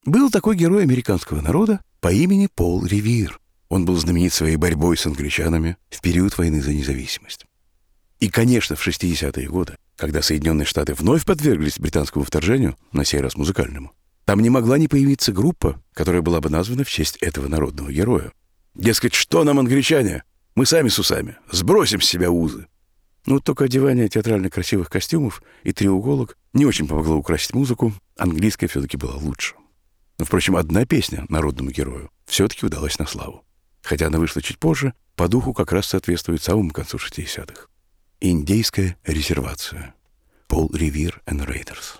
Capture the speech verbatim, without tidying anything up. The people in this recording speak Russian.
Был такой герой американского народа по имени Пол Ревир. Он был знаменит своей борьбой с англичанами в период войны за независимость. И, конечно, в шестидесятые годы, когда Соединенные Штаты вновь подверглись британскому вторжению, на сей раз музыкальному, там не могла не появиться группа, которая была бы названа в честь этого народного героя. Дескать, что нам, англичане? Мы сами с усами. Сбросим с себя узы. Ну, только одевание театрально красивых костюмов и треуголок не очень помогло украсить музыку. Английская все-таки была лучше. Но, впрочем, одна песня народному герою все-таки удалась на славу. Хотя она вышла чуть позже, по духу как раз соответствует самому концу шестидесятых. «Индейская резервация». Пол Ревир and Raiders.